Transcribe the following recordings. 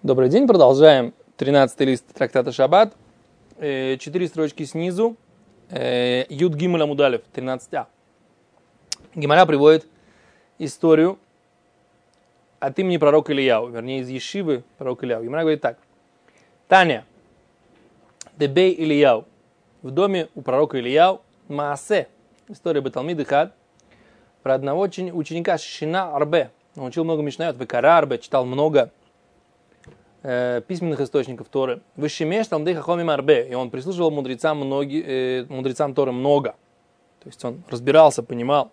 Добрый день, продолжаем 13-й лист трактата Шаббат. 4 строчки снизу. Юд Гимель Амуд Алеф, 13а. Гемара приводит историю от имени пророка Илияу, вернее из Ешивы пророка Илияу. Гемара говорит так. Таня, дебей Илияу, в доме у пророка Илияу, Маасе, история Беталмид Хад, про одного ученика Шина Арбе. Он учил много мишнайот, Векара Арбе, читал много письменных источников Торы. Вышемеш Талмидей Хахомим Арбе, и он прислушивал мудрецам Торы много. То есть он разбирался, понимал.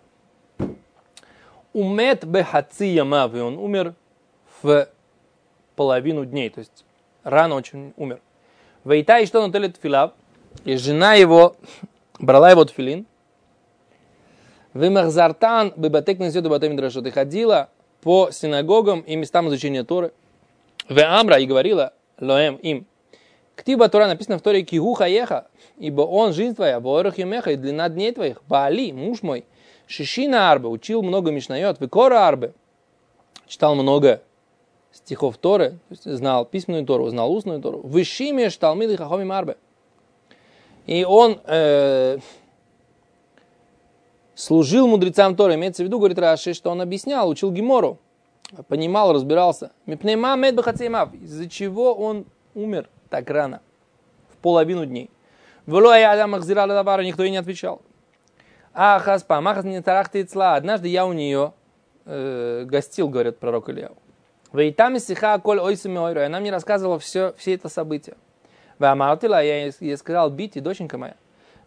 Умет бехаци ямав, и он умер в половину дней, то есть рано очень умер. Вейта и что он телет филав, и жена его брала его тфилин. Вимахзартан бебатек несет батэ мидрашот, и ходила по синагогам и местам изучения Торы. В Амра и говорила Лоэм им. Ктиба Тора написано в Торе Кигу хаеха, ибо он жизнь твоя, воорах юмеха, и длина дней твоих. Баали, муж мой, Шишина Арбе, учил много мишнайот, Викора Арбе, читал много стихов Торы, то есть знал письменную Тору, знал устную Тору. Вышимеш Талмид Хахомим Арбе. И он служил мудрецам Торы, имеется в виду, говорит Раши, что он объяснял, учил Гемору. Понимал, разбирался. Из-за чего он умер так рано, в половину дней. Никто ей не отвечал. Однажды я у нее гостил, говорит пророк Илияу. И она мне рассказывала все это событие. Я ей сказал, Бити, доченька моя,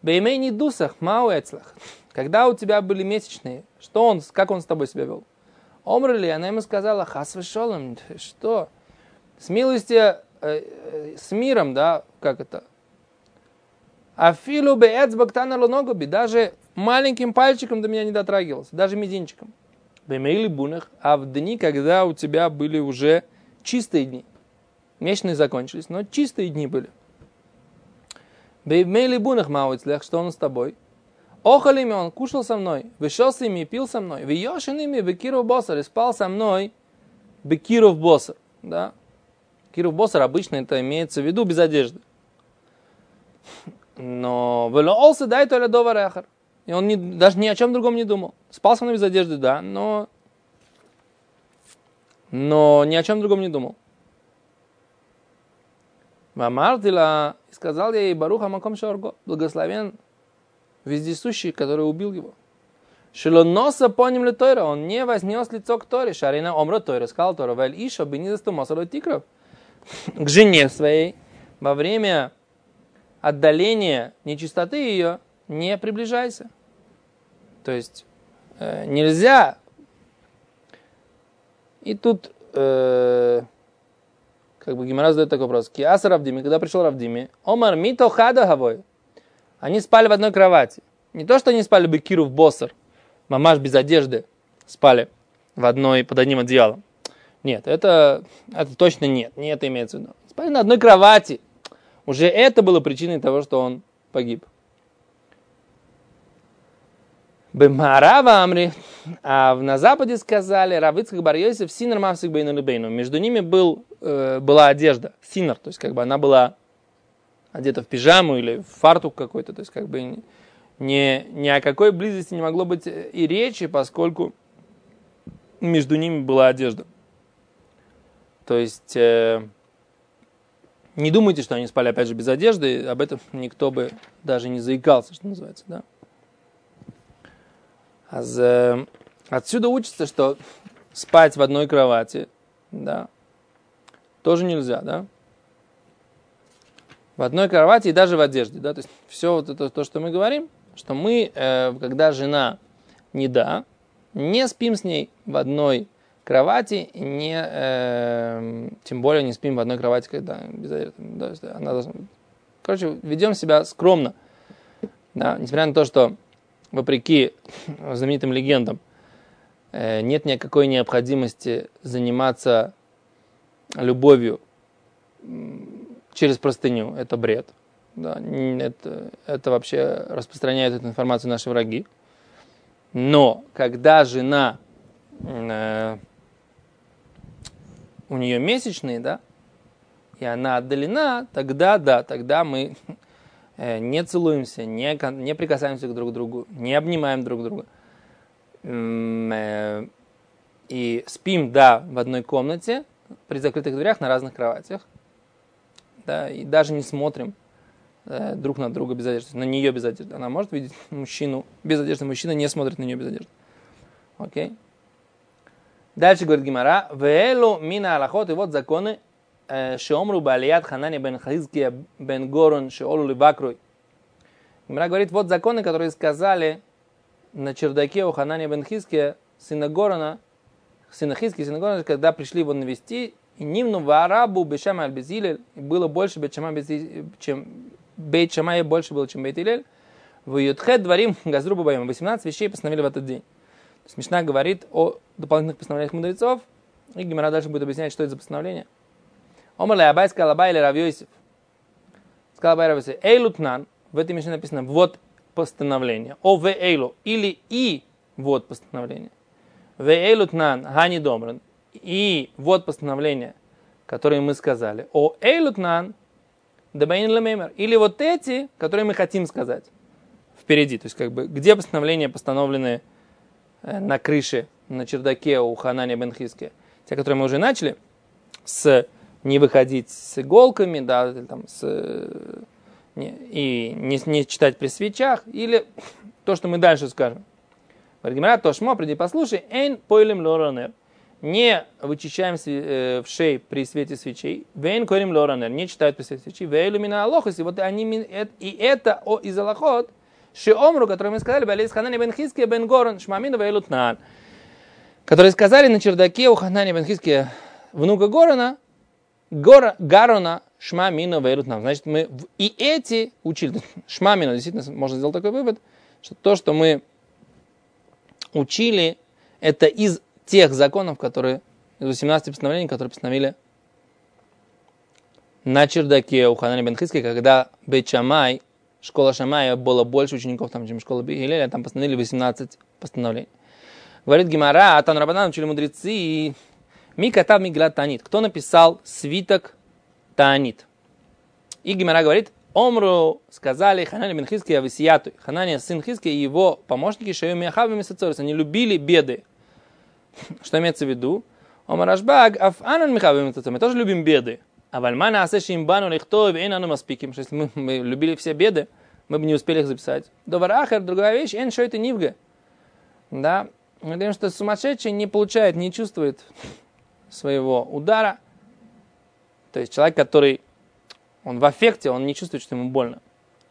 когда у тебя были месячные, как он с тобой себя вел? Омрли, она ему сказала, хас вешолом, что? С милостью, с миром, да, как это? Афилу беэцбактана лоногоби, даже маленьким пальчиком до меня не дотрагивался, даже мизинчиком. Бемейли бунах, а в дни, когда у тебя были уже чистые дни. Месячные закончились, но чистые дни были. Бемейли бунах мауицлех, что он с тобой? Охалими, он кушал со мной, вышел с ими, пил со мной, вьешеними, бекиров босар, и спал со мной, бекиров босар, да. Киров босар обычно это имеется в виду без одежды. Но велоолса дай то ледова рехар. И он даже ни о чем другом не думал. Спал со мной без одежды, да, но ни о чем другом не думал. Мамартила, и сказал я ей, Баруха Маком Шорго, благословен вездесущий, который убил его. Шелоноса поним ли Тойра, он не вознес лицо к Торе. Шарина омра Тойра, сказал Тора, вэль иша бенизасту масалой тикров. К жене своей во время отдаления нечистоты ее не приближайся. То есть нельзя. И тут как бы Гемара задает такой вопрос. Киаса Равдими, когда пришел Равдими, омар мито хада хавой. Они спали в одной кровати. Не то, что они спали бы киров босар, мамаш без одежды, спали под одним одеялом. Нет, это точно нет. Не это имеется в виду. Спали на одной кровати. Уже это было причиной того, что он погиб. Бемарава Амри. А на Западе сказали, Равицкак бар Йосеф, синер мавсик бейну лебейну. Между ними была одежда, синер, то есть как бы она была одета в пижаму или в фартук какой-то, то есть как бы ни о какой близости не могло быть и речи, поскольку между ними была одежда. То есть не думайте, что они спали опять же без одежды, об этом никто бы даже не заикался, что называется, да. Отсюда учится, что спать в одной кровати, да, тоже нельзя, да. В одной кровати и даже в одежде, да, то есть все вот это то, что мы говорим, что мы, когда жена не спим с ней в одной кровати, тем более не спим в одной кровати, когда без одежды, да, она должна... Короче, ведем себя скромно, да, несмотря на то, что вопреки знаменитым легендам нет никакой необходимости заниматься любовью через простыню, это бред. Да, это вообще распространяют эту информацию наши враги. Но когда жена у нее месячные, да, и она отдалена, тогда да, тогда мы не целуемся, не прикасаемся друг к другу, не обнимаем друг друга. И спим, да, в одной комнате, при закрытых дверях на разных кроватях. Да, и даже не смотрим друг на друга без одежды, на нее без одежды. Она может видеть мужчину без одежды, мужчина не смотрит на нее без одежды. Окей? Дальше говорит Гемара, «Веэлу мина алахот», и вот законы, «Шеомру балият Ханани бен Хизкия бен Горон шеолу ливакруй». Гемара говорит, вот законы, которые сказали на чердаке у Ханани бен Хизкия, сына Горона, сына Хизкия, сына Горона, когда пришли его навести, и нимну варабу бешама аль-безилель, было больше Бейт Шамая больше было, чем Бейт Илель, в Ютхет дворим газру бабаем, 18 вещей постановили в этот день. То есть Мишна говорит о дополнительных постановлениях мудрецов, и Гемара дальше будет объяснять, что это за постановление. Омар ле Абай сказал Абай или Рав Йосеф. Сказал Абай Рав Йосеф, эйлутнан, в этой Мишне написано вот постановление, о ве эйлу, или и вот постановление. Ве эйлутнан хани домран, и вот постановление, которое мы сказали. О эйлутнан дабаин лемеймер, или вот эти, которые мы хотим сказать впереди. То есть как бы где постановления постановлены на крыше, на чердаке у Ханани бен Хизкия. Те, которые мы уже начали, с не выходить с иголками, да, там, и не читать при свечах, или то, что мы дальше скажем. Говорит Гемара, Тошмо, приди послушай, эйн пойлем лоранер. Не вычищаем в шей при свете свечей, вейн корим лоранер, не читают при свете свечей, вейлу мина алохас, и вот они, и это из алохот, шеомру, который мы сказали, балейс Ханани бен Хизкия бен Горон, шмамину вейлутнан, которые сказали на чердаке у Ханани бен Хизкия, внука Горона, Гарона, шмамину вейлутнан. Значит, мы и эти учили, шмамину, действительно, можно сделать такой вывод, что то, что мы учили, это из тех законов, которые, из 18 постановлений, которые постановили на чердаке у Ханани бен Хизкия, когда Бейт Шамай, школа Шамая, было больше учеников, там, чем школа Бейт Гилеля, там постановили 18 постановлений. Говорит Гемара, Атан Рабанан, учили мудрецы, Микатав Мигилат Таанит. Кто написал свиток Таанит? И Гемара говорит, Омру сказали Ханани бен Хизкия висияту. Ханания, сын Хизкия, и его помощники, Шею Миахав и Месацорис, они любили беды. Что имеется в виду? Омар Рашбаг, Афанан Михав и Месацорис, мы тоже любим беды. А вальмана асеши имбану лихтов и нану маспиким. Что если мы любили все беды, мы бы не успели их записать. Доварахер, другая вещь, эн шойты нивга. Да, мы говорим, что сумасшедший не получает, не чувствует своего удара. То есть человек, который он в аффекте, он не чувствует, что ему больно.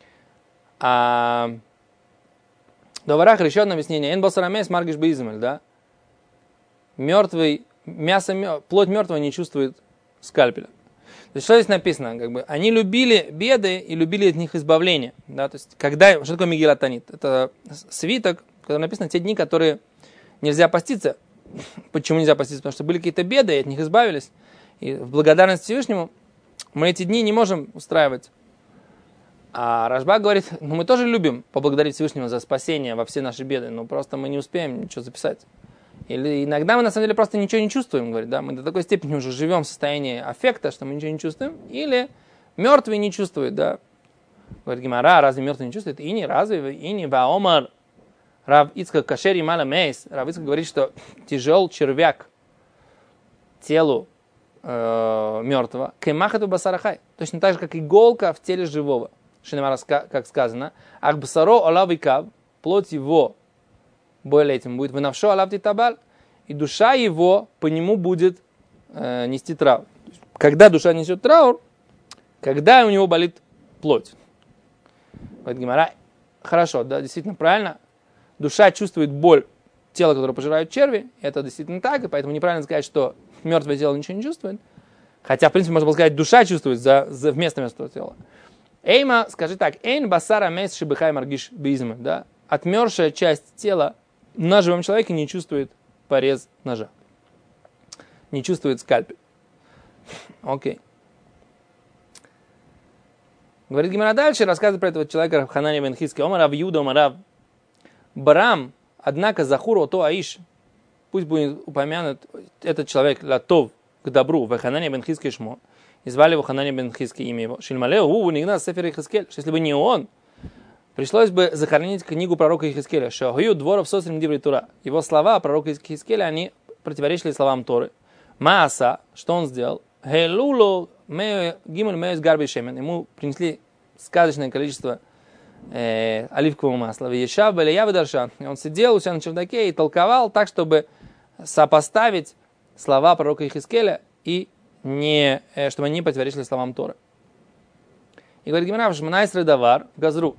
А Доварахер, еще одно объяснение. Эн басарамес маргиш бейзмель, да? Мертвый, плоть мертвого не чувствует скальпеля. То есть, что здесь написано? Как бы, они любили беды и любили от них избавление. Да? То есть, что такое Мигилат Таанит? Это свиток, в котором написано те дни, которые нельзя поститься. Почему нельзя поститься? Потому что были какие-то беды, и от них избавились. И в благодарность Всевышнему мы эти дни не можем устраивать. А Рашбаг говорит, мы тоже любим поблагодарить Всевышнего за спасение во все наши беды, но просто мы не успеем ничего записать. Или иногда мы на самом деле просто ничего не чувствуем, говорит, да, мы до такой степени уже живем в состоянии аффекта, что мы ничего не чувствуем, или мертвый не чувствует, да. Говорит Гемара, разве мертвый не чувствует? И не разве, и не ваомар. Рав Ицхак Кашери Мала Мейс, Рав Ицхак говорит, что тяжел червяк телу мертвого, кемахату басарахай, точно так же, как иголка в теле живого. Шинемара, как сказано, ах басаро алавикав, плоть его более этим будет вынавшо алавти табаль, и душа его по нему будет нести траур. Когда душа несет траур, когда у него болит плоть. Говорит Гемара, хорошо, да, действительно правильно, душа чувствует боль тела, которое пожирают черви, это действительно так, и поэтому неправильно сказать, что мертвое тело ничего не чувствует. Хотя, в принципе, можно было сказать, душа чувствует вместо мертвого тела. Эйма, скажи так, эйн басара мейс шибыхай маргиш бизм, да, отмершая часть тела на живом человеке не чувствует порез ножа. Не чувствует скальпель. Окей. Говорит Гемара дальше, рассказывает про этого человека Ханани бен Хизкия. Омар Рав Юда, Омар Рав Барам, однако захуру то аиш, пусть будет упомянут этот человек латов к добру, в Ханани бен Хизкия шмо. и звали его Ханани бен Хизки, имя его. Шильмалеу, Нигнас Сефер Ихискель. Если бы не он, пришлось бы захоронить книгу пророка Ихискеля. Шахию дворов сосрим диври Тура. Его слова пророка Ихискеля, они противоречили словам Торы. Мааса, что он сделал? Хелуло гимель меюс гарби шемен. Ему принесли сказочное количество оливкового масла. Веешав беляяв даршан. Он сидел у себя на чердаке и толковал так, чтобы сопоставить слова пророка Ихискеля и чтобы они не противоречили словам Торы. И говорит Гемара, Шманайс Редавар в Газру.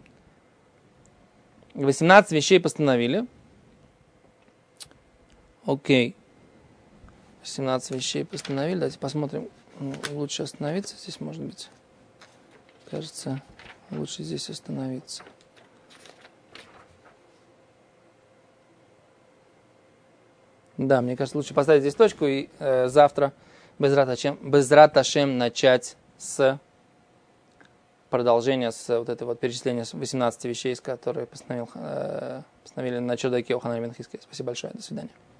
18 вещей постановили. Окей. 17 вещей постановили. Давайте посмотрим. Лучше остановиться здесь, может быть. Кажется, лучше здесь остановиться. Да, мне кажется, лучше поставить здесь точку и завтра Безрат Ашем начать с продолжения, с вот этого вот перечисления 18 вещей, которые постановили на чердаке у Ханани бен Хизки. Спасибо большое. До свидания.